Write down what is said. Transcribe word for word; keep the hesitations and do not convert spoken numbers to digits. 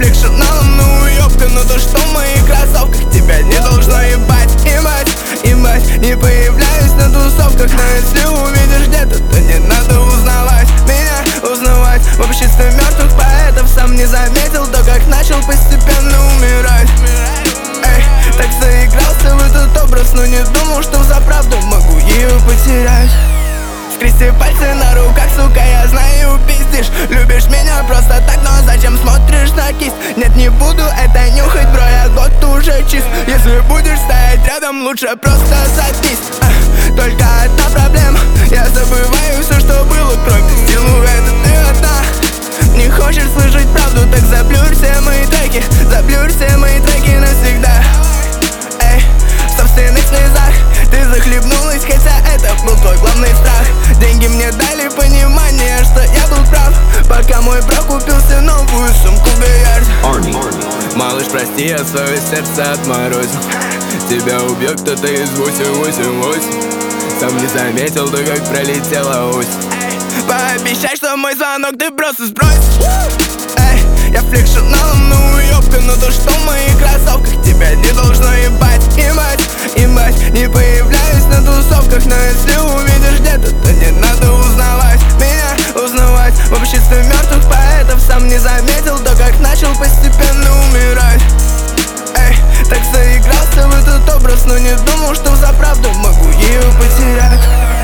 флик Шаналом, ну ёпта, ну то что в моих кроссовках тебя не должно ебать, ебать, ебать. Не появляюсь на тусовках, но если увидишь где-то, то не надо узнавать меня, узнавать. В обществе мертвых поэтов сам не заметил то, как начал постепенно умирать. Эй, так заигрался в этот образ, но не думал, что взаправду могу ее потерять. Скрести пальцы на руках, сука, я знаю, пиздишь. Любишь меня просто так, но зачем смотришь на кисть? Нет, не буду это нюхать, бро, я год уже чист. Если будешь стоять рядом, лучше просто садись. а, Только одна проблема, я забываю все, что было, кроме силуэта, ты одна. Не хочешь слышать правду, так заблюрь все мои треки, заблюрь все мои треки навсегда. Эй, в собственных слезах ты захлебнулась, хотя это был твой главный страх. Деньги мне дали понимание, что я был прав, пока мой бро купился новую сумку Гоярд. Малыш, прости, я свое сердце отморозил. Тебя убьет кто-то из восемь восемь восемь. Сам не заметил, да как пролетела ось. Пообещай, что мой звонок ты просто сбросишь. Эй, я флик Шаналом, ну ёпта, ну то что в моих кроссовках тебя не должно ебать, ебать, ебать. Не появляюсь на тусовках, но если увидишь где-то, то не надо узнавать меня, узнавать. В обществе мертвых поэтов сам не заметил то, как начал постепенно умирать. Эй, так заигрался в этот образ, но не думал, что взаправду могу ее потерять.